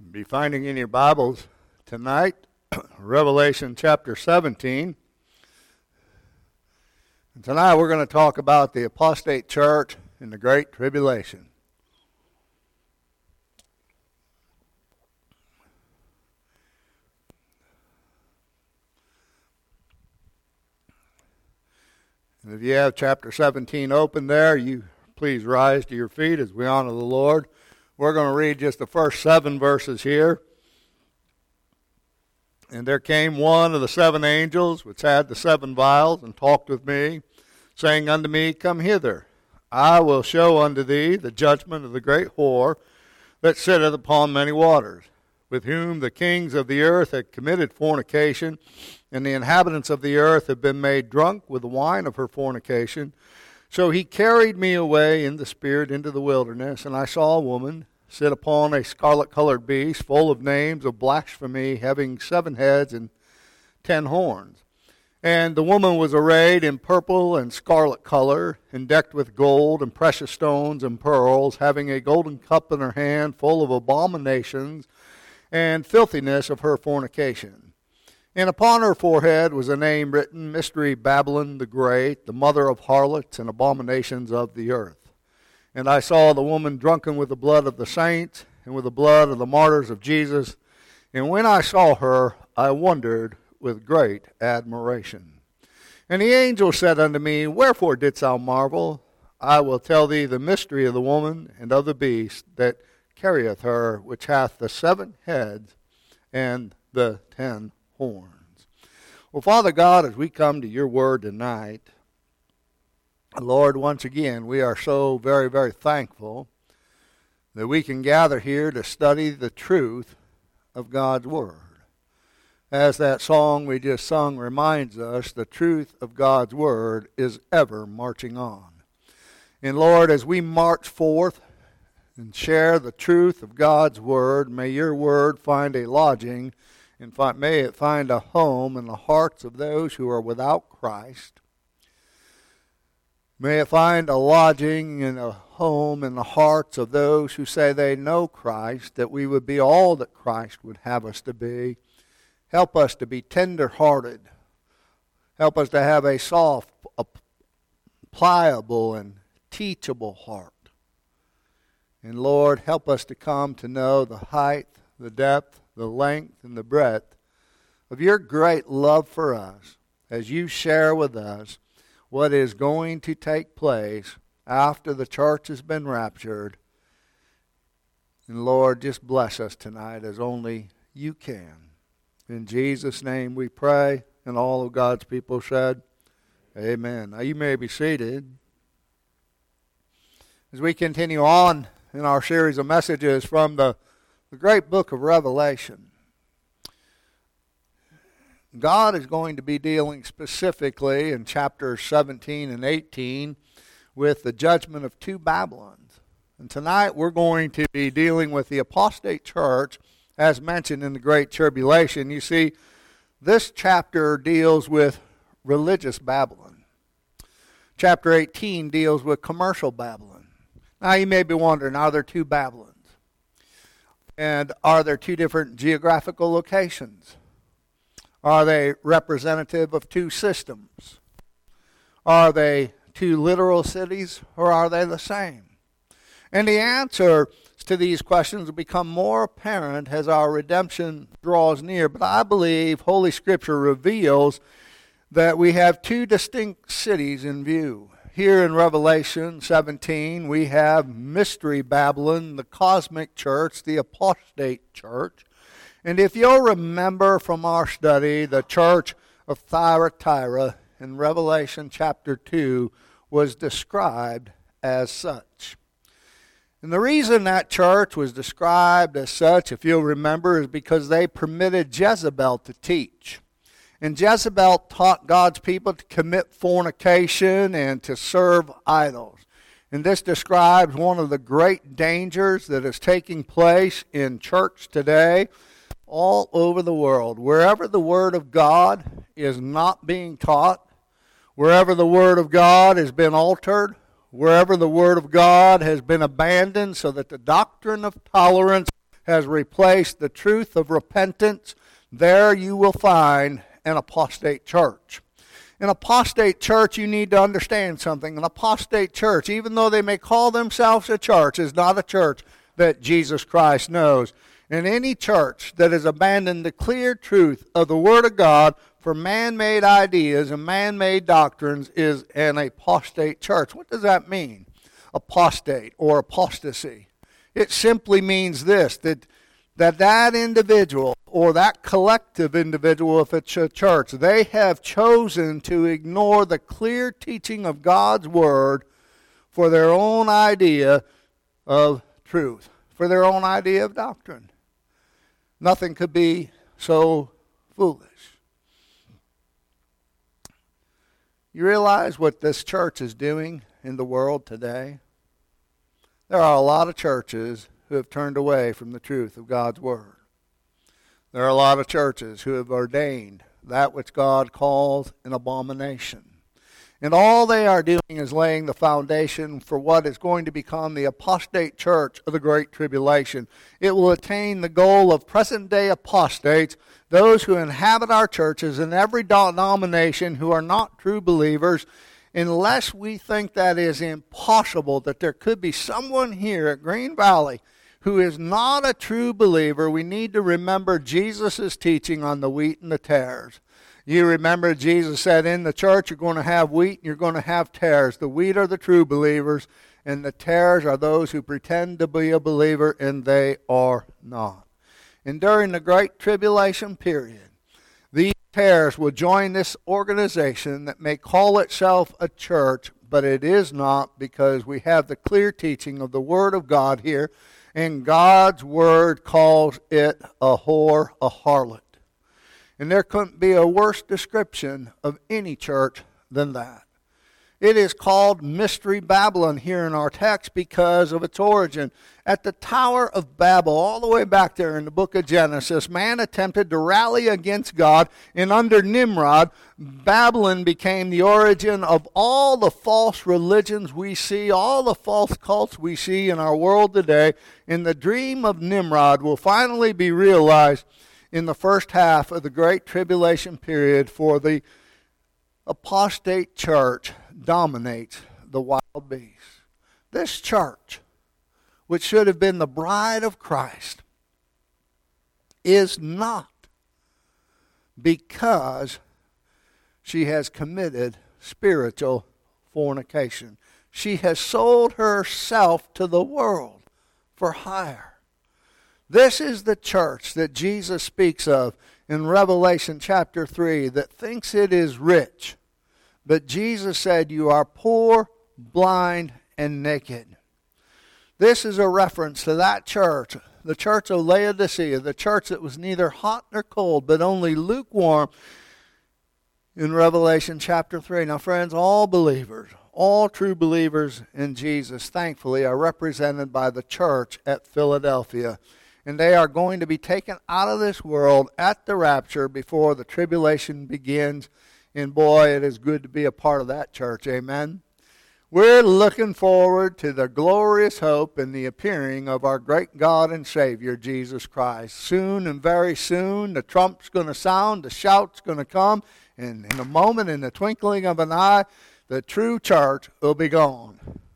Be finding in your Bibles tonight, Revelation chapter 17. And tonight we're going to talk about the apostate church in the Great Tribulation. And if you have chapter 17 open there, you please rise to your feet as we honor the Lord. We're going to read just the first 7 verses here. And there came one of the 7 angels, which had the 7 vials, and talked with me, saying unto me, Come hither, I will show unto thee the judgment of the great whore that sitteth upon many waters, with whom the kings of the earth had committed fornication, and the inhabitants of the earth have been made drunk with the wine of her fornication. So he carried me away in the spirit into the wilderness, and I saw a woman sit upon a scarlet-colored beast, full of names of blasphemy, having 7 heads and 10 horns. And the woman was arrayed in purple and scarlet color, and decked with gold and precious stones and pearls, having a golden cup in her hand, full of abominations and filthiness of her fornication. And upon her forehead was a name written, Mystery Babylon the Great, the mother of harlots and abominations of the earth. And I saw the woman drunken with the blood of the saints and with the blood of the martyrs of Jesus. And when I saw her, I wondered with great admiration. And the angel said unto me, Wherefore didst thou marvel? I will tell thee the mystery of the woman and of the beast that carrieth her, which hath the 7 heads and the 10 horns. Well, Father God, as we come to your word tonight, Lord, once again, we are so very, very thankful that we can gather here to study the truth of God's Word. As that song we just sung reminds us, the truth of God's Word is ever marching on. And Lord, as we march forth and share the truth of God's Word, may your Word find a lodging, and may it find a home in the hearts of those who are without Christ. May it find a lodging and a home in the hearts of those who say they know Christ, that we would be all that Christ would have us to be. Help us to be tender-hearted. Help us to have a soft, pliable, and teachable heart. And Lord, help us to come to know the height, the depth, the length, and the breadth of your great love for us as you share with us what is going to take place after the church has been raptured. And Lord, just bless us tonight as only you can. In Jesus' name we pray, and all of God's people said, Amen. Now you may be seated. As we continue on in our series of messages from the great book of Revelation, God is going to be dealing specifically in chapters 17 and 18 with the judgment of 2 Babylons. And tonight we're going to be dealing with the apostate church as mentioned in the Great Tribulation. You see, this chapter deals with religious Babylon. Chapter 18 deals with commercial Babylon. Now you may be wondering, are there 2 Babylons? And are there 2 different geographical locations? Are they representative of 2 systems? Are they 2 literal cities, or are they the same? And the answer to these questions will become more apparent as our redemption draws near. But I believe Holy Scripture reveals that we have 2 distinct cities in view. Here in Revelation 17, we have Mystery Babylon, the cosmic church, the apostate church. And if you'll remember from our study, the church of Thyatira in Revelation chapter 2 was described as such. And the reason that church was described as such, if you'll remember, is because they permitted Jezebel to teach. And Jezebel taught God's people to commit fornication and to serve idols. And this describes one of the great dangers that is taking place in church today all over the world. Wherever the Word of God is not being taught, wherever the Word of God has been altered, wherever the Word of God has been abandoned so that the doctrine of tolerance has replaced the truth of repentance, there you will find an apostate church. An apostate church, you need to understand something. An apostate church, even though they may call themselves a church, is not a church that Jesus Christ knows. And any church that has abandoned the clear truth of the Word of God for man-made ideas and man-made doctrines is an apostate church. What does that mean? Apostate or apostasy. It simply means this, that individual or that collective individual, if it's a church, they have chosen to ignore the clear teaching of God's Word for their own idea of truth, for their own idea of doctrine. Nothing could be so foolish. You realize what this church is doing in the world today? There are a lot of churches who have turned away from the truth of God's Word. There are a lot of churches who have ordained that which God calls an abomination. And all they are doing is laying the foundation for what is going to become the apostate church of the Great Tribulation. It will attain the goal of present-day apostates, those who inhabit our churches in every denomination who are not true believers, unless we think that is impossible, that there could be someone here at Green Valley who is not a true believer. We need to remember Jesus' teaching on the wheat and the tares. You remember Jesus said in the church you're going to have wheat and you're going to have tares. The wheat are the true believers and the tares are those who pretend to be a believer and they are not. And during the Great Tribulation period, these tares will join this organization that may call itself a church, but it is not, because we have the clear teaching of the Word of God here, and God's Word calls it a whore, a harlot. And there couldn't be a worse description of any church than that. It is called Mystery Babylon here in our text because of its origin. At the Tower of Babel, all the way back there in the book of Genesis, man attempted to rally against God, and under Nimrod, Babylon became the origin of all the false religions we see, all the false cults we see in our world today. And the dream of Nimrod will finally be realized in the first half of the Great Tribulation period, for the apostate church dominates the wild beast. This church, which should have been the bride of Christ, is not, because she has committed spiritual fornication. She has sold herself to the world for hire. This is the church that Jesus speaks of in Revelation chapter 3 that thinks it is rich. But Jesus said, you are poor, blind, and naked. This is a reference to that church, the church of Laodicea, the church that was neither hot nor cold, but only lukewarm in Revelation chapter 3. Now, friends, all believers, all true believers in Jesus, thankfully, are represented by the church at Philadelphia. And they are going to be taken out of this world at the rapture before the tribulation begins. And boy, it is good to be a part of that church. Amen. We're looking forward to the glorious hope and the appearing of our great God and Savior, Jesus Christ. Soon and very soon, the trump's going to sound, the shout's going to come, and in a moment, in the twinkling of an eye, the true church will be gone.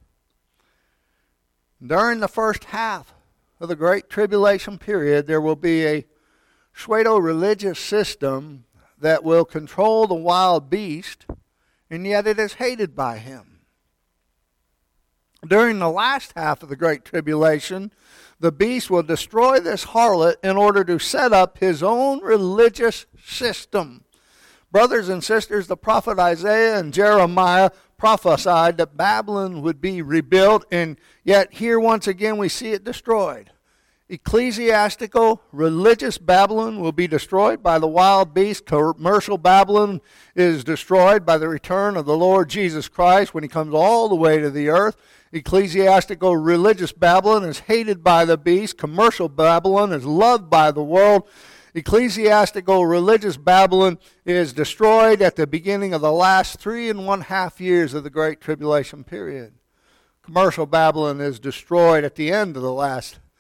During the first half of the Great Tribulation period, there will be a pseudo-religious system that will control the wild beast, and yet it is hated by him. During the last half of the Great Tribulation, the beast will destroy this harlot in order to set up his own religious system. Brothers and sisters, the prophet Isaiah and Jeremiah prophesied that Babylon would be rebuilt, and yet here once again we see it destroyed. Ecclesiastical, religious Babylon will be destroyed by the wild beast. Commercial Babylon is destroyed by the return of the Lord Jesus Christ when he comes all the way to the earth. Ecclesiastical, religious Babylon is hated by the beast. Commercial Babylon is loved by the world. Ecclesiastical, religious Babylon is destroyed at the beginning of the last 3.5 years of the Great Tribulation period. Commercial Babylon is destroyed at the end of the last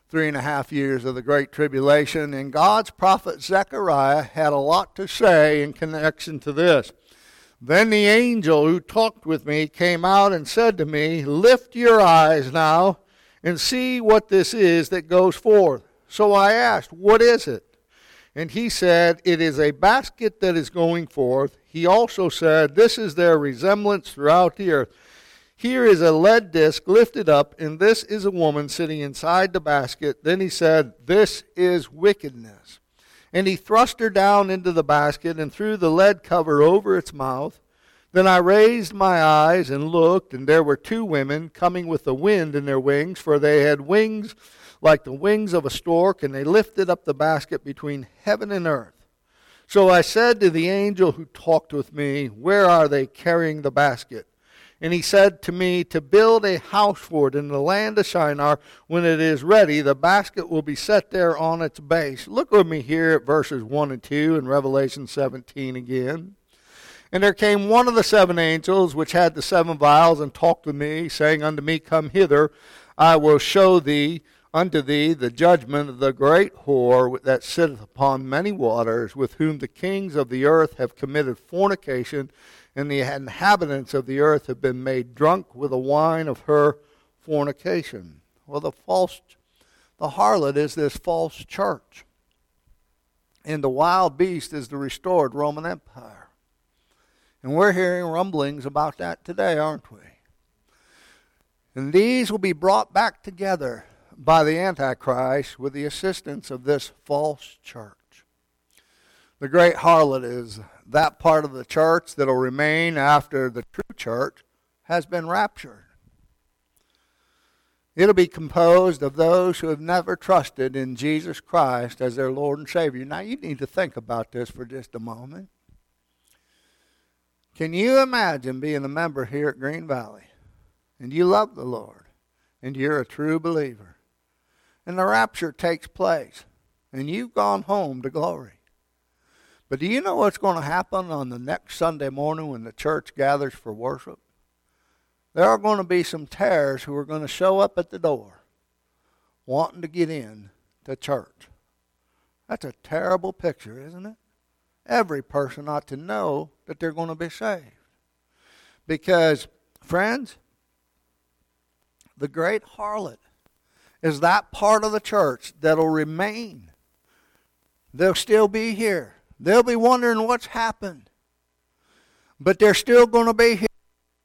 3.5 years of the Great Tribulation, and God's prophet Zechariah had a lot to say in connection to this. Then the angel who talked with me came out and said to me, "Lift your eyes now and see what this is that goes forth." So I asked, "What is it?" And he said, "It is a basket that is going forth." He also said, "This is their resemblance throughout the earth. Here is a lead disc lifted up, and this is a woman sitting inside the basket." Then he said, "This is wickedness." And he thrust her down into the basket and threw the lead cover over its mouth. Then I raised my eyes and looked, and there were two women coming with the wind in their wings, for they had wings like the wings of a stork, and they lifted up the basket between heaven and earth. So I said to the angel who talked with me, "Where are they carrying the basket?" And he said to me, "To build a house for it in the land of Shinar. When it is ready, the basket will be set there on its base." Look with me here at verses 1 and 2 in Revelation 17 again. "And there came one of the seven angels which had the seven vials, and talked with me, saying unto me, Come hither, I will show unto thee the judgment of the great whore that sitteth upon many waters, with whom the kings of the earth have committed fornication, and the inhabitants of the earth have been made drunk with the wine of her fornication." Well, the harlot is this false church. And the wild beast is the restored Roman Empire. And we're hearing rumblings about that today, aren't we? And these will be brought back together by the Antichrist with the assistance of this false church. The great harlot is that part of the church that will remain after the true church has been raptured. It'll be composed of those who have never trusted in Jesus Christ as their Lord and Savior. Now you need to think about this for just a moment. Can you imagine being a member here at Green Valley, and you love the Lord, and you're a true believer, and the rapture takes place, and you've gone home to glory? But do you know what's going to happen on the next Sunday morning when the church gathers for worship? There are going to be some tares who are going to show up at the door wanting to get in to church. That's a terrible picture, isn't it? Every person ought to know that they're going to be saved. Because, friends, the great harlot is that part of the church that'll remain. They'll still be here. They'll be wondering what's happened. But they're still going to be here.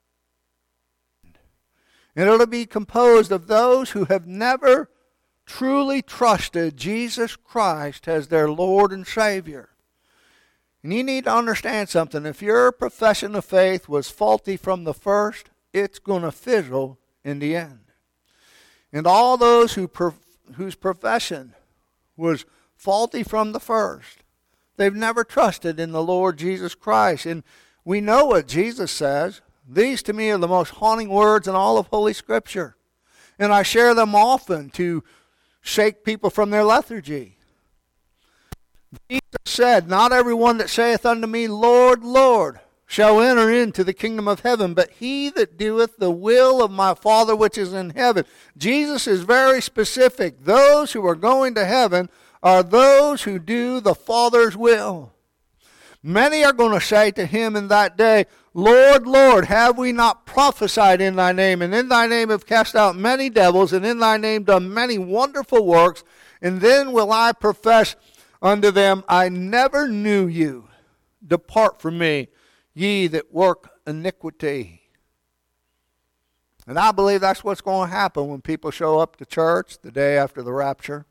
And it'll be composed of those who have never truly trusted Jesus Christ as their Lord and Savior. And you need to understand something. If your profession of faith was faulty from the first, it's going to fizzle in the end. And all those whose profession was faulty from the first, they've never trusted in the Lord Jesus Christ. And we know what Jesus says. These to me are the most haunting words in all of Holy Scripture. And I share them often to shake people from their lethargy. Jesus said, "Not everyone that saith unto me, Lord, Lord, shall enter into the kingdom of heaven, but he that doeth the will of my Father which is in heaven." Jesus is very specific. Those who are going to heaven are those who do the Father's will. Many are going to say to him in that day, "Lord, Lord, have we not prophesied in thy name, and in thy name have cast out many devils, and in thy name done many wonderful works? And then will I profess unto them, I never knew you. Depart from me, ye that work iniquity." And I believe that's what's going to happen when people show up to church the day after the rapture.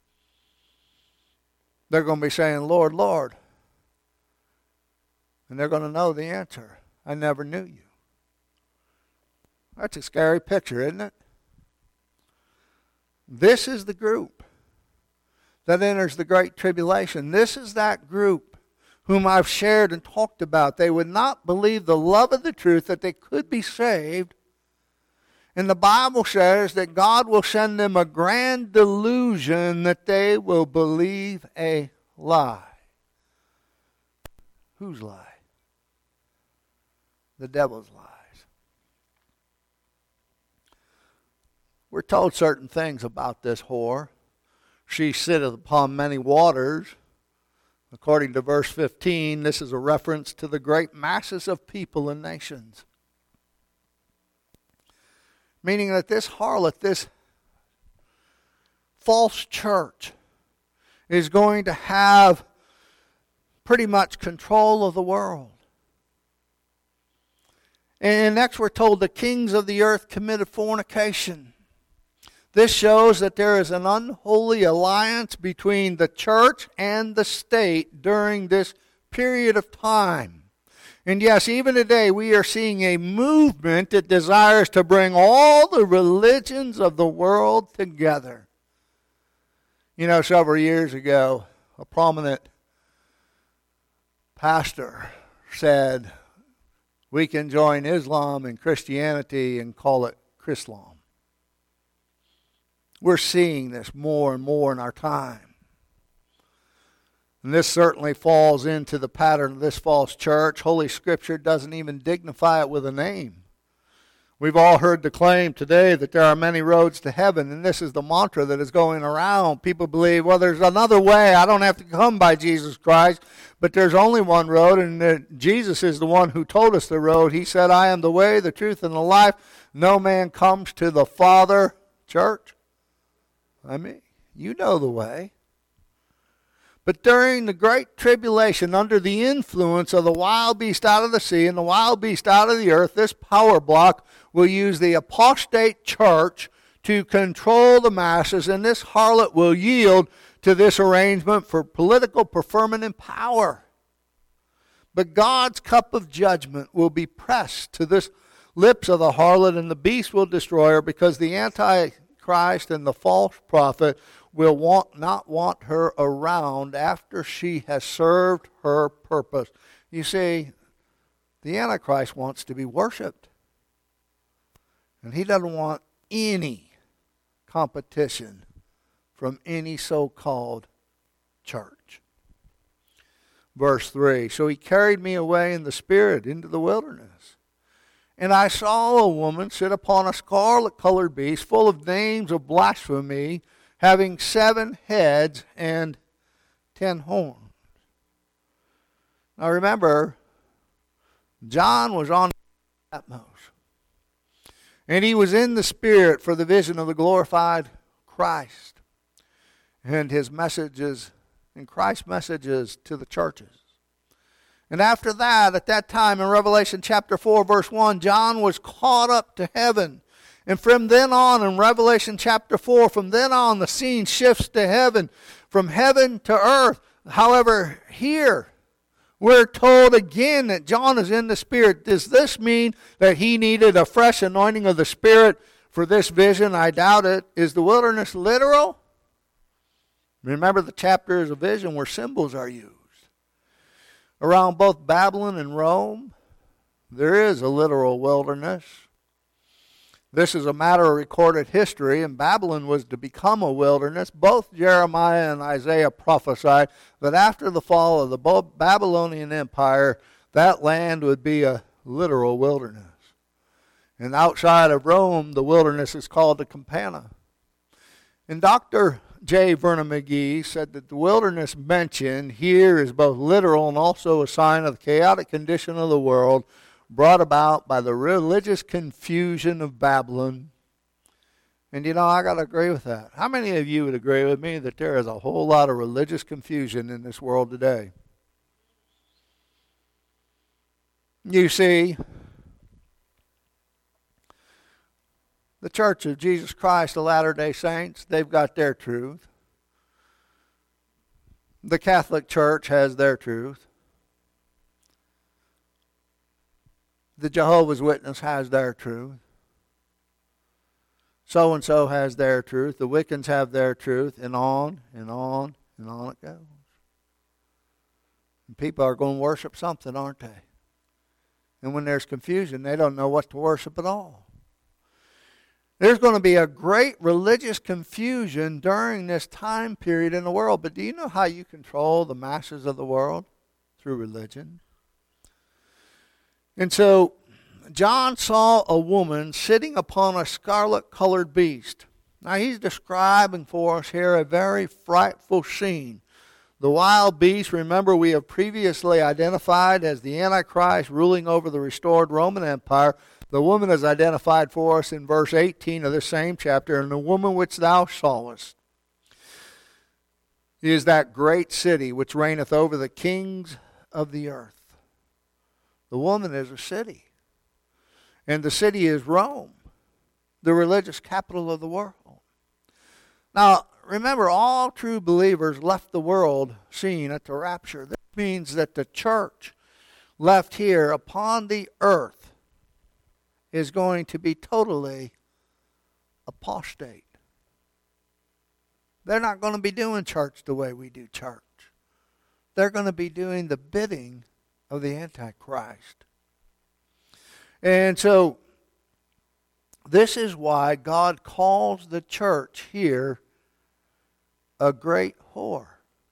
They're going to be saying, "Lord, Lord." And they're going to know the answer. "I never knew you." That's a scary picture, isn't it? This is the group that enters the Great Tribulation. This is that group whom I've shared and talked about. They would not believe the love of the truth that they could be saved. And the Bible says that God will send them a grand delusion that they will believe a lie. Whose lie? The devil's lies. We're told certain things about this whore she sitteth upon many waters. According to verse 15, this is a reference to the great masses of people and nations. Meaning that this harlot, this false church, is going to have pretty much control of the world. And next we're told the kings of the earth committed fornication. This shows that there is an unholy alliance between the church and the state during this period of time. And yes, even today we are seeing a movement that desires to bring all the religions of the world together. You know, several years ago, a prominent pastor said, we can join Islam and Christianity and call it Chrislam. We're seeing this more and more in our time. And this certainly falls into the pattern of this false church. Holy Scripture doesn't even dignify it with a name. We've all heard the claim today that there are many roads to heaven, and this is the mantra that is going around. People believe, well, there's another way. I don't have to come by Jesus Christ, but there's only one road, and Jesus is the one who told us the road. He said, I am the way, the truth, and the life. No man comes to the Father. Church, I mean, you know the way. But during the great tribulation, under the influence of the wild beast out of the sea and the wild beast out of the earth, this power block will use the apostate church to control the masses, and this harlot will yield to this arrangement for political preferment and power. But God's cup of judgment will be pressed to the lips of the harlot, and the beast will destroy her, because the Antichrist and the false prophet will not want her around after she has served her purpose. You see, the Antichrist wants to be worshipped. And he doesn't want any competition from any so-called church. Verse 3, so he carried me away in the spirit into the wilderness. And I saw a woman sit upon a scarlet-colored beast full of names of blasphemy, having 7 heads and 10 horns. Now remember, John was on Patmos. And he was in the Spirit for the vision of the glorified Christ and his messages and Christ's messages to the churches. And after that, at that time in Revelation chapter 4, verse 1, John was caught up to heaven. And from then on, in Revelation chapter 4, from then on, the scene shifts to heaven, from heaven to earth. However, here, we're told again that John is in the Spirit. Does this mean that he needed a fresh anointing of the Spirit for this vision? I doubt it. Is the wilderness literal? Remember, the chapter is a vision where symbols are used. Around both Babylon and Rome, there is a literal wilderness. This is a matter of recorded history, and Babylon was to become a wilderness. Both Jeremiah and Isaiah prophesied that after the fall of the Babylonian Empire, that land would be a literal wilderness. And outside of Rome, the wilderness is called the Campana. And Dr. J. Vernon McGee said that the wilderness mentioned here is both literal and also a sign of the chaotic condition of the world, brought about by the religious confusion of Babylon. And you know, I got to agree with that. How many of you would agree with me that there is a whole lot of religious confusion in this world today? You see, the Church of Jesus Christ of Latter-day Saints, they've got their truth. The Catholic Church has their truth. The Jehovah's Witness has their truth. So-and-so has their truth. The Wiccans have their truth. And on and on and on it goes. And people are going to worship something, aren't they? And when there's confusion, they don't know what to worship at all. There's going to be a great religious confusion during this time period in the world. But do you know how you control the masses of the world? Through religion. And so, John saw a woman sitting upon a scarlet-colored beast. Now he's describing for us here a very frightful scene. The wild beast, remember, we have previously identified as the Antichrist ruling over the restored Roman Empire. The woman is identified for us in verse 18 of this same chapter. And the woman which thou sawest is that great city which reigneth over the kings of the earth. The woman is a city. And the city is Rome, the religious capital of the world. Now, remember, all true believers left the world scene at the rapture. This means that the church left here upon the earth is going to be totally apostate. They're not going to be doing church the way we do church. They're going to be doing the bidding of the Antichrist. And so, this is why God calls the church here a great whore.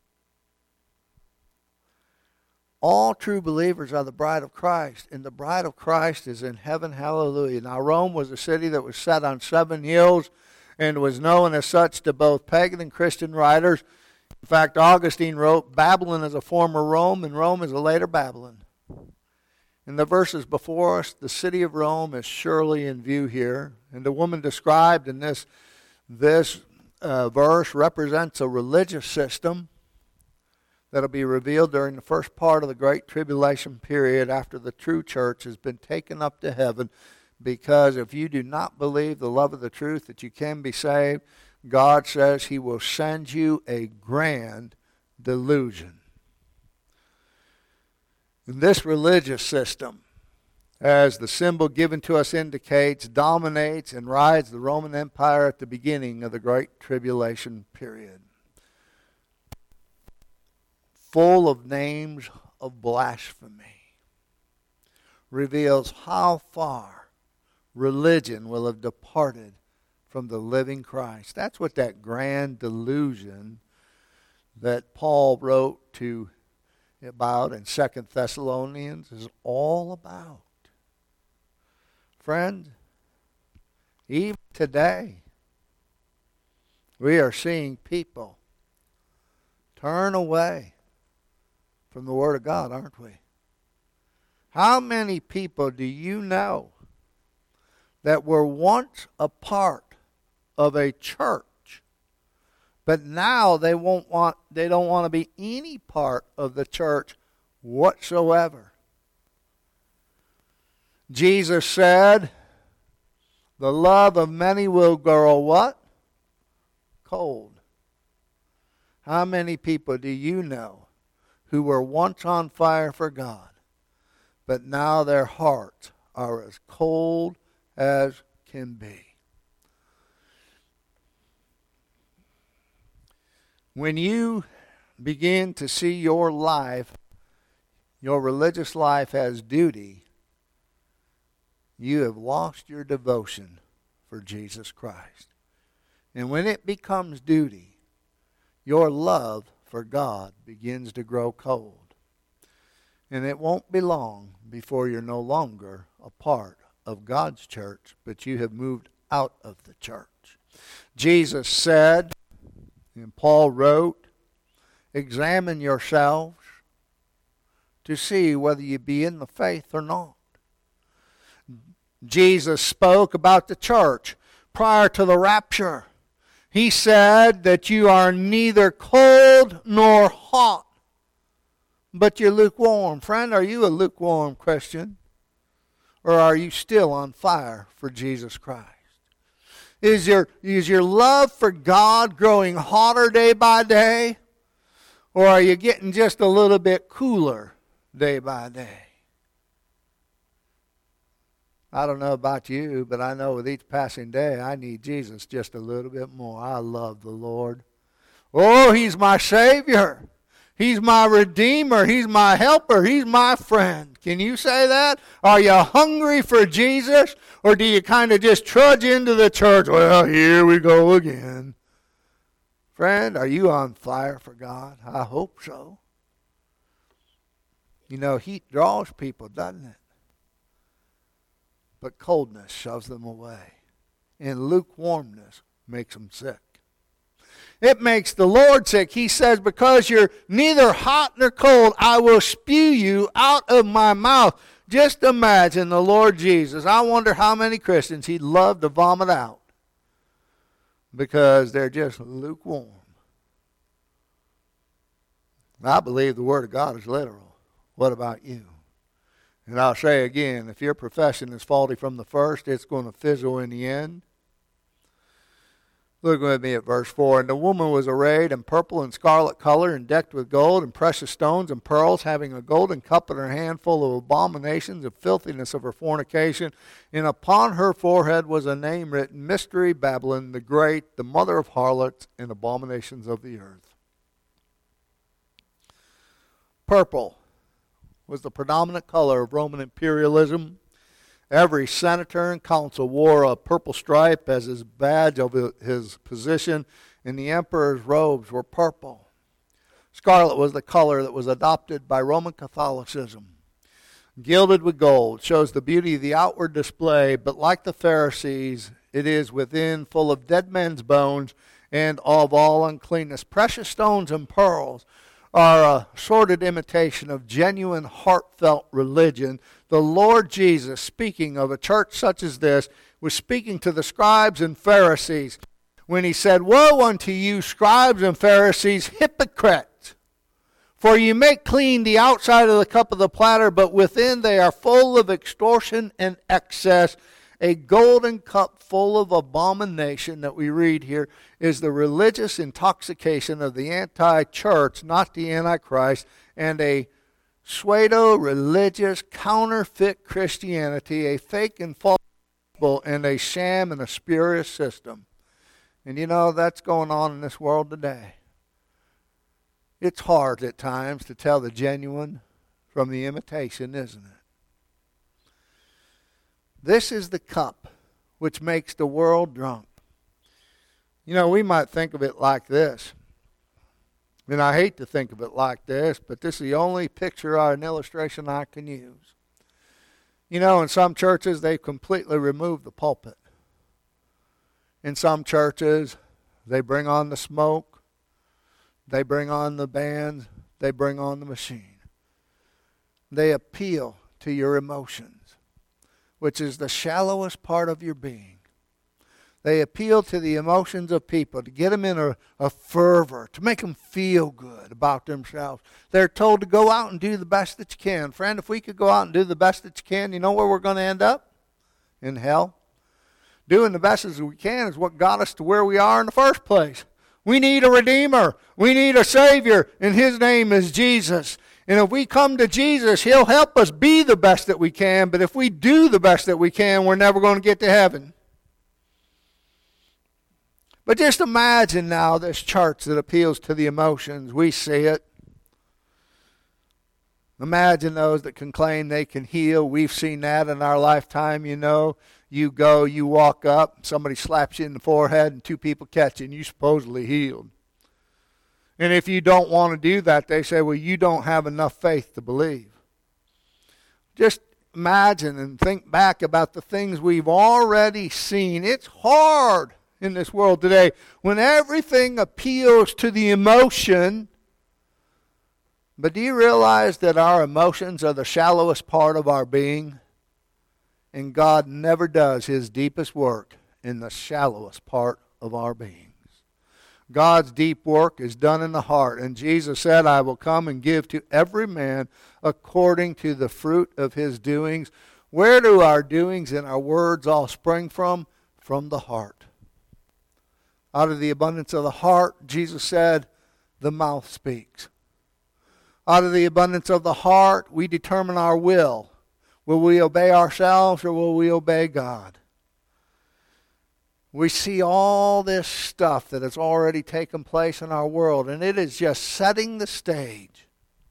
All true believers are the bride of Christ, and the bride of Christ is in heaven. Hallelujah. Now, Rome was a city that was set on 7 hills and was known as such to both pagan and Christian writers. In fact, Augustine wrote, Babylon is a former Rome, and Rome is a later Babylon. In the verses before us, the city of Rome is surely in view here. And the woman described in this verse represents a religious system that will be revealed during the first part of the Great Tribulation period after the true church has been taken up to heaven. Because if you do not believe the love of the truth that you can be saved, God says He will send you a grand delusion. And this religious system, as the symbol given to us indicates, dominates and rides the Roman Empire at the beginning of the Great Tribulation period. Full of names of blasphemy. Reveals how far religion will have departed from the living Christ. That's what that grand delusion that Paul wrote about in 2 Thessalonians is all about. Friend, even today, we are seeing people turn away from the Word of God, aren't we? How many people do you know that were once a part of a church, but now they don't want to be any part of the church whatsoever? Jesus said, the love of many will grow what? Cold. How many people do you know who were once on fire for God, but now their hearts are as cold as can be? When you begin to see your life, your religious life as duty, you have lost your devotion for Jesus Christ. And when it becomes duty, your love for God begins to grow cold. And it won't be long before you're no longer a part of God's church, but you have moved out of the church. Jesus said, and Paul wrote, examine yourselves to see whether you be in the faith or not. Jesus spoke about the church prior to the rapture. He said that you are neither cold nor hot, but you're lukewarm. Friend, are you a lukewarm Christian? Or are you still on fire for Jesus Christ? Is your love for God growing hotter day by day? Or are you getting just a little bit cooler day by day? I don't know about you, but I know with each passing day I need Jesus just a little bit more. I love the Lord. Oh, He's my Savior. He's my Redeemer. He's my helper. He's my friend. Can you say that? Are you hungry for Jesus? Or do you kind of just trudge into the church? Well, here we go again. Friend, are you on fire for God? I hope so. You know, heat draws people, doesn't it? But coldness shoves them away. And lukewarmness makes them sick. It makes the Lord sick. He says, because you're neither hot nor cold, I will spew you out of my mouth. Just imagine the Lord Jesus. I wonder how many Christians he'd love to vomit out because they're just lukewarm. I believe the Word of God is literal. What about you? And I'll say again, if your profession is faulty from the first, it's going to fizzle in the end. Look with me at verse 4. And the woman was arrayed in purple and scarlet color and decked with gold and precious stones and pearls, having a golden cup in her hand full of abominations and filthiness of her fornication. And upon her forehead was a name written, Mystery Babylon the Great, the mother of harlots and abominations of the earth. Purple was the predominant color of Roman imperialism. Every senator and consul wore a purple stripe as his badge of his position, and the emperor's robes were purple. Scarlet was the color that was adopted by Roman Catholicism. Gilded with gold shows the beauty of the outward display, but like the Pharisees, it is within full of dead men's bones and of all uncleanness. Precious stones and pearls are a sordid imitation of genuine, heartfelt religion. The Lord Jesus, speaking of a church such as this, was speaking to the scribes and Pharisees when he said, Woe unto you, scribes and Pharisees, hypocrites! For you make clean the outside of the cup of the platter, but within they are full of extortion and excess. A golden cup full of abomination that we read here is the religious intoxication of the anti-church, not the antichrist, and a pseudo-religious counterfeit Christianity, a fake and false gospel, and a sham and a spurious system. And you know, that's going on in this world today. It's hard at times to tell the genuine from the imitation, isn't it? This is the cup which makes the world drunk. You know, we might think of it like this. And I hate to think of it like this, but this is the only picture or an illustration I can use. You know, in some churches, they've completely removed the pulpit. In some churches, they bring on the smoke, they bring on the bands, they bring on the machine. They appeal to your emotions, which is the shallowest part of your being. They appeal to the emotions of people to get them in a fervor, to make them feel good about themselves. They're told to go out and do the best that you can. Friend, if we could go out and do the best that you can, you know where we're going to end up? In hell. Doing the best as we can is what got us to where we are in the first place. We need a Redeemer. We need a Savior, and His name is Jesus. And if we come to Jesus, He'll help us be the best that we can. But if we do the best that we can, we're never going to get to heaven. But just imagine now this church that appeals to the emotions. We see it. Imagine those that can claim they can heal. We've seen that in our lifetime, you know. You go, you walk up, somebody slaps you in the forehead, and two people catch you, and you supposedly healed. And if you don't want to do that, they say, well, you don't have enough faith to believe. Just imagine and think back about the things we've already seen. It's hard in this world today when everything appeals to the emotion. But do you realize that our emotions are the shallowest part of our being? And God never does His deepest work in the shallowest part of our being. God's deep work is done in the heart. And Jesus said, I will come and give to every man according to the fruit of his doings. Where do our doings and our words all spring from? From the heart. Out of the abundance of the heart, Jesus said, the mouth speaks. Out of the abundance of the heart, we determine our will. Will we obey ourselves or will we obey God? We see all this stuff that has already taken place in our world, and it is just setting the stage.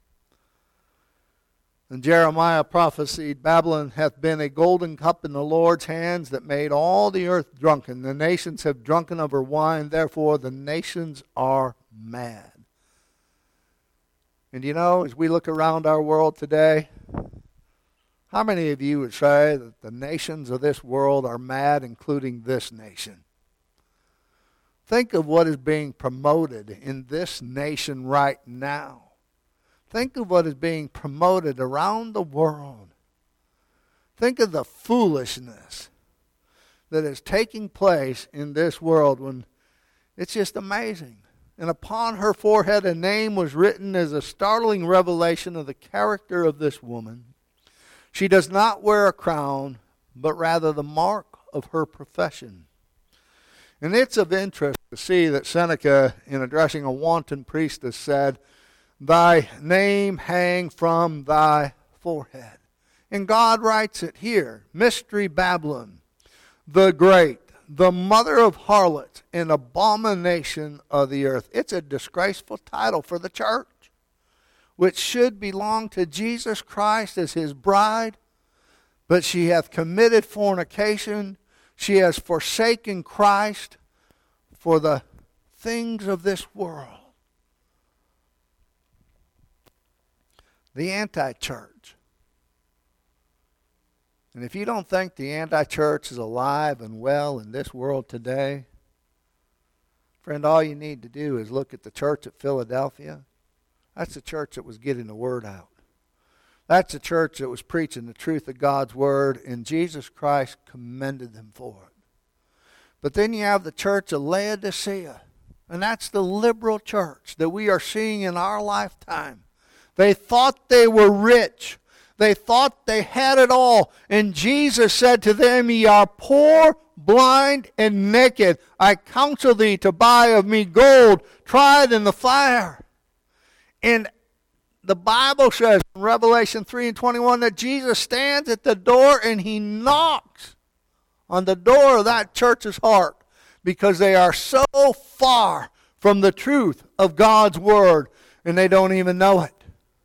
And Jeremiah prophesied, Babylon hath been a golden cup in the Lord's hands that made all the earth drunken. The nations have drunken of her wine, therefore the nations are mad. And you know, as we look around our world today, how many of you would say that the nations of this world are mad, including this nation? Think of what is being promoted in this nation right now. Think of what is being promoted around the world. Think of the foolishness that is taking place in this world when it's just amazing. And upon her forehead a name was written as a startling revelation of the character of this woman. She does not wear a crown, but rather the mark of her profession. And it's of interest to see that Seneca, in addressing a wanton priestess, said, "Thy name hang from thy forehead." And God writes it here, Mystery Babylon, the great, the mother of harlots, and abomination of the earth. It's a disgraceful title for the church, which should belong to Jesus Christ as his bride. But she hath committed fornication. She has forsaken Christ for the things of this world. The anti-church. And if you don't think the anti-church is alive and well in this world today, friend, all you need to do is look at the church at Philadelphia. That's the church that was getting the word out. That's the church that was preaching the truth of God's word, and Jesus Christ commended them for it. But then you have the church of Laodicea, and that's the liberal church that we are seeing in our lifetime. They thought they were rich. They thought they had it all. And Jesus said to them, "Ye are poor, blind, and naked. I counsel thee to buy of me gold tried in the fire." And the Bible says in Revelation 3:21 that Jesus stands at the door and he knocks on the door of that church's heart because they are so far from the truth of God's word and they don't even know it.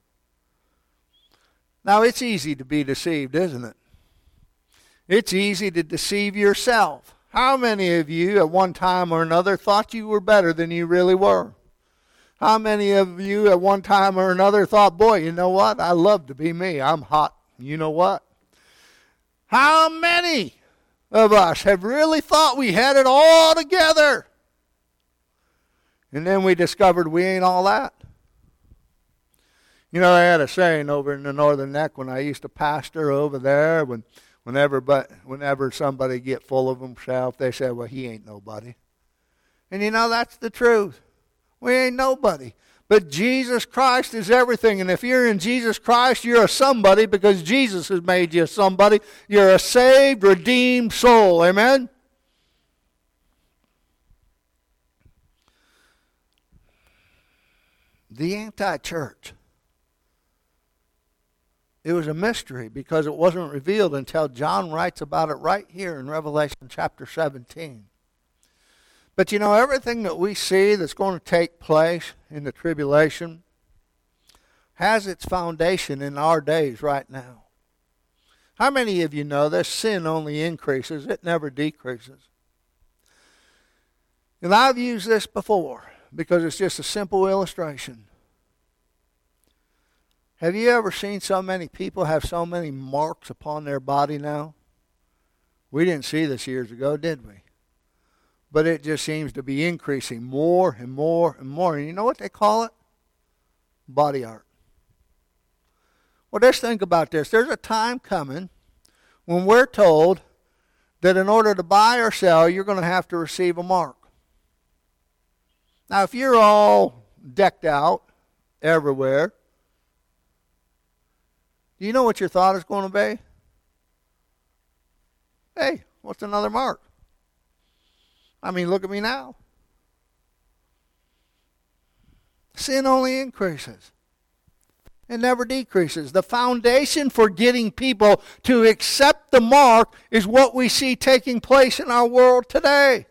Now, it's easy to be deceived, isn't it? It's easy to deceive yourself. How many of you at one time or another thought you were better than you really were? How many of you at one time or another thought, boy, you know what? I love to be me. I'm hot. You know what? How many of us have really thought we had it all together? And then we discovered we ain't all that. You know, I had a saying over in the Northern Neck when I used to pastor over there, whenever somebody get full of himself, they say, "Well, he ain't nobody." And you know, that's the truth. We ain't nobody. But Jesus Christ is everything. And if you're in Jesus Christ, you're a somebody because Jesus has made you a somebody. You're a saved, redeemed soul. Amen? The anti-church. It was a mystery because it wasn't revealed until John writes about it right here in Revelation chapter 17. But you know, everything that we see that's going to take place in the tribulation has its foundation in our days right now. How many of you know this? Sin only increases, it never decreases. And I've used this before because it's just a simple illustration. Have you ever seen so many people have so many marks upon their body now? We didn't see this years ago, did we? But it just seems to be increasing more and more and more. And you know what they call it? Body art. Well, just think about this. There's a time coming when we're told that in order to buy or sell, you're going to have to receive a mark. Now, if you're all decked out everywhere, do you know what your thought is going to be? Hey, what's another mark? I mean, look at me now. Sin only increases. It never decreases. The foundation for getting people to accept the mark is what we see taking place in our world today.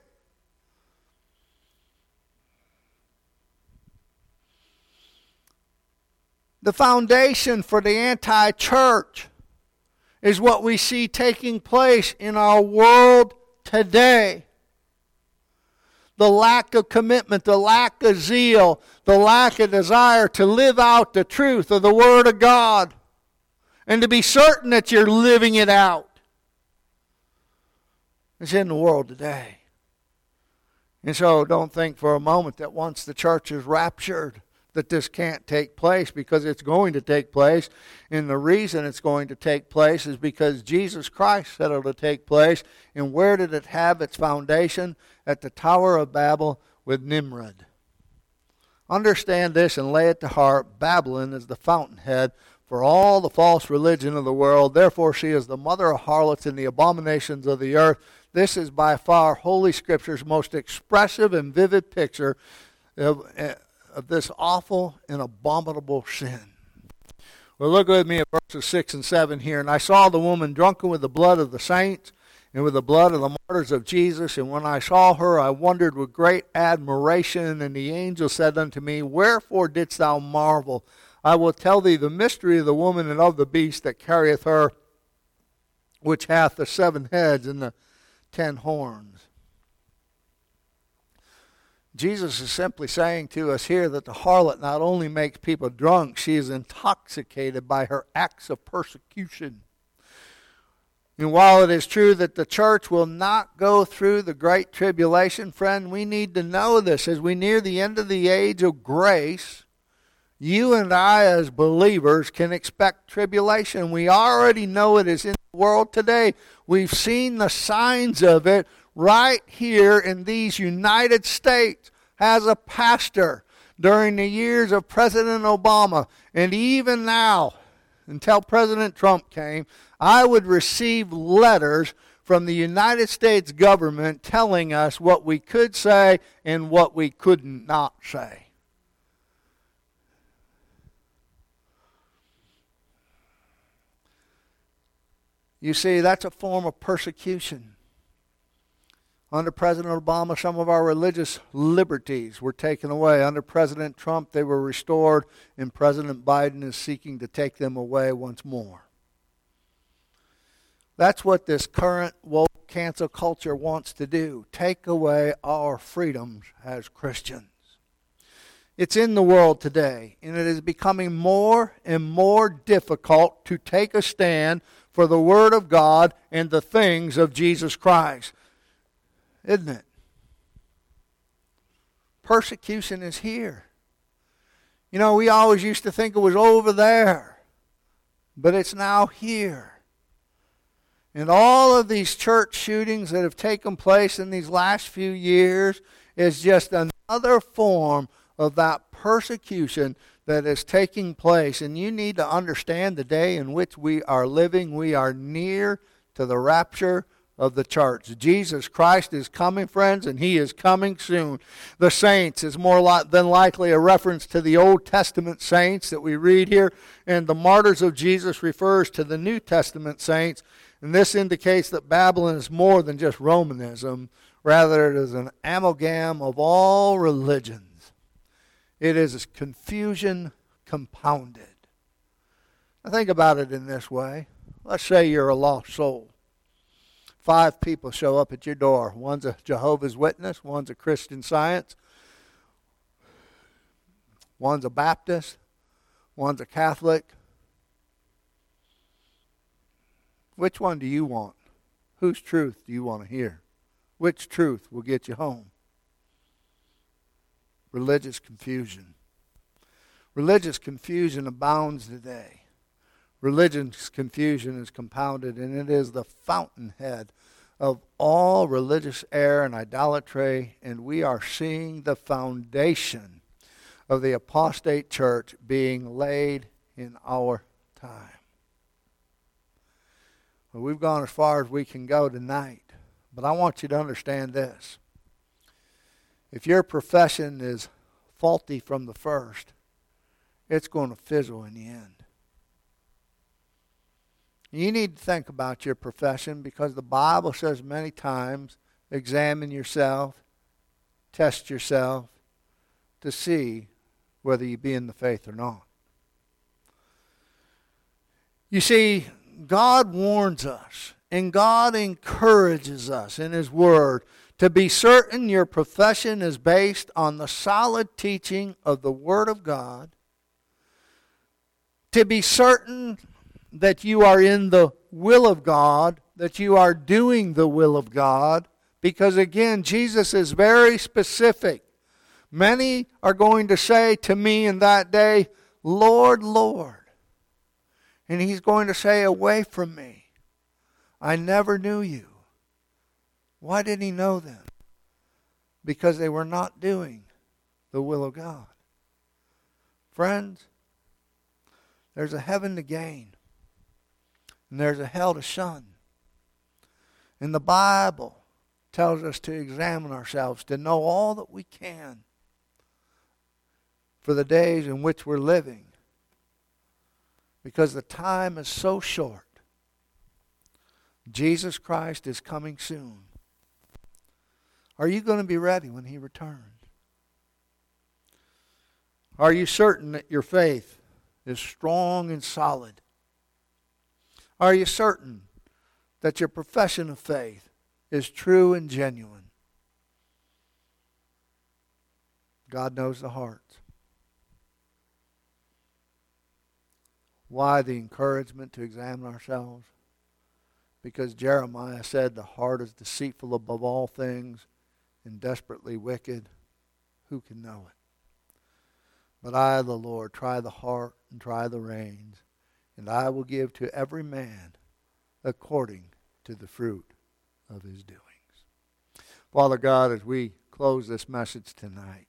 The foundation for the anti-church is what we see taking place in our world today. The lack of commitment, the lack of zeal, the lack of desire to live out the truth of the Word of God and to be certain that you're living it out is in the world today. And so don't think for a moment that once the church is raptured, that this can't take place, because it's going to take place. And the reason it's going to take place is because Jesus Christ said it will take place. And where did it have its foundation? At the Tower of Babel with Nimrod. Understand this and lay it to heart. Babylon is the fountainhead for all the false religion of the world. Therefore she is the mother of harlots and the abominations of the earth. This is by far Holy Scripture's most expressive and vivid picture of this awful and abominable sin. Well, look with me at verses 6 and 7 here. And I saw the woman drunken with the blood of the saints and with the blood of the martyrs of Jesus. And when I saw her, I wondered with great admiration. And the angel said unto me, Wherefore didst thou marvel? I will tell thee the mystery of the woman and of the beast that carrieth her, which hath the 7 heads and the 10 horns. Jesus is simply saying to us here that the harlot not only makes people drunk, she is intoxicated by her acts of persecution. And while it is true that the church will not go through the great tribulation, friend, we need to know this. As we near the end of the age of grace, you and I as believers can expect tribulation. We already know it is in the world today. We've seen the signs of it right here in these United States. As a pastor during the years of President Obama, and even now, until President Trump came, I would receive letters from the United States government telling us what we could say and what we could not say. You see, that's a form of persecution. Under President Obama, some of our religious liberties were taken away. Under President Trump, they were restored, and President Biden is seeking to take them away once more. That's what this current woke cancel culture wants to do, take away our freedoms as Christians. It's in the world today, and it is becoming more and more difficult to take a stand for the Word of God and the things of Jesus Christ. Isn't it? Persecution is here. You know, we always used to think it was over there, but it's now here. And all of these church shootings that have taken place in these last few years is just another form of that persecution that is taking place. And you need to understand the day in which we are living. We are near to the rapture of the church. Jesus Christ is coming, friends, and He is coming soon. The saints is more than likely a reference to the Old Testament saints that we read here, and the martyrs of Jesus refers to the New Testament saints, and this indicates that Babylon is more than just Romanism. Rather, it is an amalgam of all religions. It is confusion compounded. Now think about it in this way. Let's say you're a lost soul. 5 people show up at your door. One's a Jehovah's Witness, one's a Christian Science, one's a Baptist, one's a Catholic. Which one do you want? Whose truth do you want to hear? Which truth will get you home? Religious confusion. Religious confusion abounds today. Religious confusion is compounded, and it is the fountainhead of all religious error and idolatry, and we are seeing the foundation of the apostate church being laid in our time. Well, we've gone as far as we can go tonight, but I want you to understand this. If your profession is faulty from the first, it's going to fizzle in the end. You need to think about your profession, because the Bible says many times, examine yourself, test yourself to see whether you be in the faith or not. You see, God warns us and God encourages us in His Word to be certain your profession is based on the solid teaching of the Word of God, to be certain that you are in the will of God, that you are doing the will of God, Because again, Jesus is very specific. Many are going to say to me in that day, Lord, Lord. And he's going to say, away from me. I never knew you. Why did he know them? Because they were not doing the will of God. Friends, there's a heaven to gain. And there's a hell to shun. And the Bible tells us to examine ourselves, to know all that we can for the days in which we're living. Because the time is so short. Jesus Christ is coming soon. Are you going to be ready when he returns? Are you certain that your faith is strong and solid? Are you certain that your profession of faith is true and genuine? God knows the hearts. Why the encouragement to examine ourselves? Because Jeremiah said the heart is deceitful above all things and desperately wicked. Who can know it? But I, the Lord, try the heart and try the reins, and I will give to every man according to the fruit of his doings. Father God, as we close this message tonight,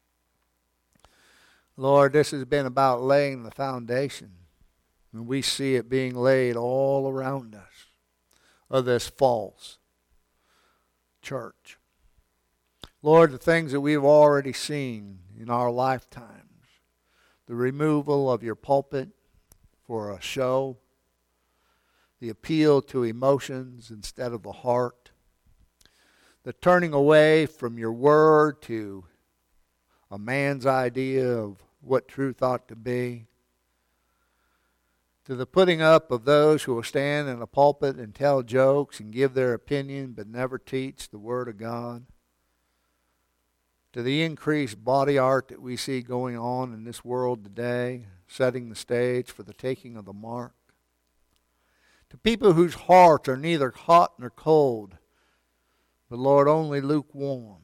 Lord, this has been about laying the foundation. And we see it being laid all around us of this false church. Lord, the things that we've already seen in our lifetimes, the removal of your pulpit for a show, the appeal to emotions instead of the heart, the turning away from your word to a man's idea of what truth ought to be, to the putting up of those who will stand in a pulpit and tell jokes and give their opinion but never teach the Word of God, to the increased body art that we see going on in this world today, setting the stage for the taking of the mark, to people whose hearts are neither hot nor cold, but, Lord, only lukewarm.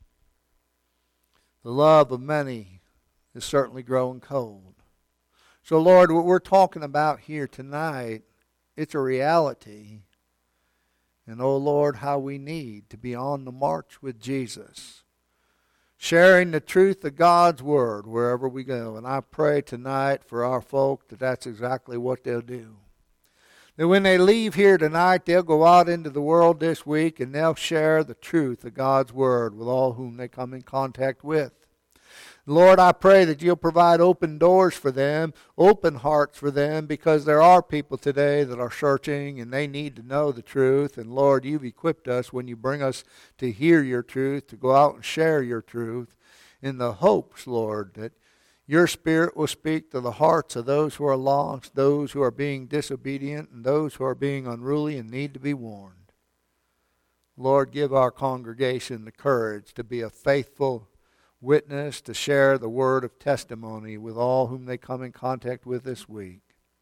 The love of many is certainly growing cold. So, Lord, what we're talking about here tonight, it's a reality. And, oh, Lord, how we need to be on the march with Jesus, sharing the truth of God's Word wherever we go. And I pray tonight for our folk that that's exactly what they'll do. That when they leave here tonight, they'll go out into the world this week and they'll share the truth of God's Word with all whom they come in contact with. Lord, I pray that you'll provide open doors for them, open hearts for them, because there are people today that are searching and they need to know the truth. And Lord, you've equipped us when you bring us to hear your truth, to go out and share your truth, in the hopes, Lord, that your Spirit will speak to the hearts of those who are lost, those who are being disobedient, and those who are being unruly and need to be warned. Lord, give our congregation the courage to be a faithful witness, to share the word of testimony with all whom they come in contact with this week.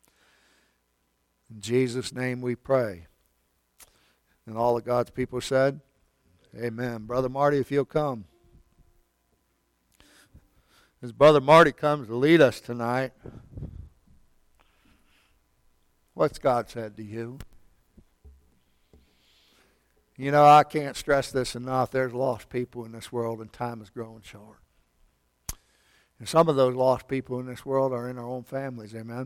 In Jesus' name we pray. And all of God's people said, amen. Brother Marty, if you'll come. As Brother Marty comes to lead us tonight, what's God said to you? You know, I can't stress this enough. There's lost people in this world and time is growing short. And some of those lost people in this world are in our own families, amen?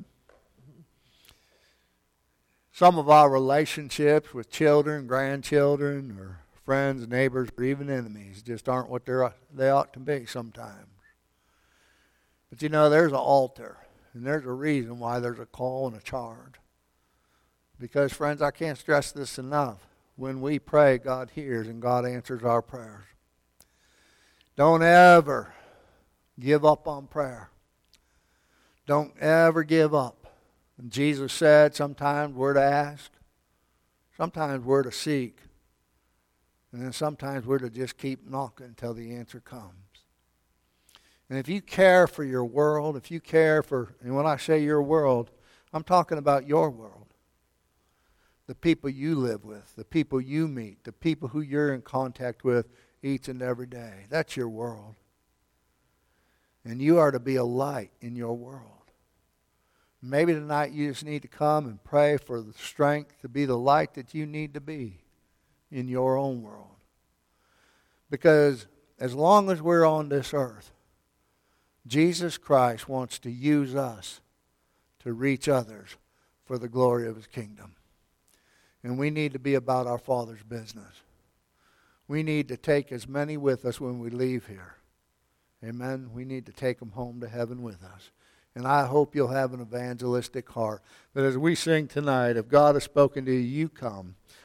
Some of our relationships with children, grandchildren, or friends, neighbors, or even enemies just aren't what they ought to be sometimes. But you know, there's an altar, and there's a reason why there's a call and a charge. Because, friends, I can't stress this enough. When we pray, God hears and God answers our prayers. Don't ever give up on prayer. Don't ever give up. And Jesus said sometimes we're to ask, sometimes we're to seek, and then sometimes we're to just keep knocking until the answer comes. And if you care for your world, if you care for, and when I say your world, I'm talking about your world. the people you live with, the people you meet, the people who you're in contact with each and every day. That's your world. And you are to be a light in your world. Maybe tonight you just need to come and pray for the strength to be the light that you need to be in your own world. Because as long as we're on this earth, Jesus Christ wants to use us to reach others for the glory of His kingdom. And we need to be about our Father's business. We need to take as many with us when we leave here. Amen? We need to take them home to heaven with us. And I hope you'll have an evangelistic heart. That as we sing tonight, if God has spoken to you, you come.